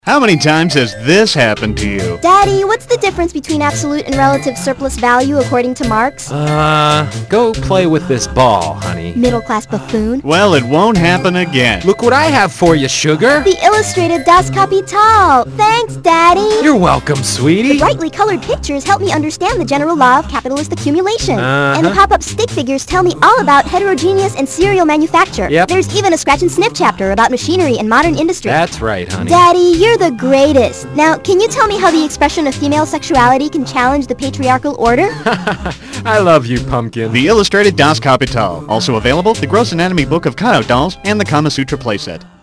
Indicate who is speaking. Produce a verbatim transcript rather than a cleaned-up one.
Speaker 1: How many times has this happened to you?
Speaker 2: Daddy, what's the difference between absolute and relative surplus value according to Marx?
Speaker 3: Uh, go play with this ball, honey.
Speaker 2: Middle-class buffoon.
Speaker 1: Well, it won't happen again.
Speaker 3: Look what I have for you, sugar.
Speaker 2: The illustrated Das Kapital. Thanks, Daddy.
Speaker 3: You're welcome, sweetie.
Speaker 2: The brightly colored pictures help me understand the general law of capitalist accumulation.
Speaker 3: Uh-huh.
Speaker 2: And the pop-up stick figures tell me all about heterogeneous and serial manufacture.
Speaker 3: Yep.
Speaker 2: There's even a scratch and sniff chapter about machinery and modern industry.
Speaker 3: That's right, honey.
Speaker 2: Daddy, you're the greatest. Now, can you tell me how the expression of female sexuality can challenge the patriarchal order?
Speaker 3: I love you, pumpkin.
Speaker 1: The illustrated Das Kapital. Also available, the Gross Anatomy Book of Cutout Dolls and the Kama Sutra playset.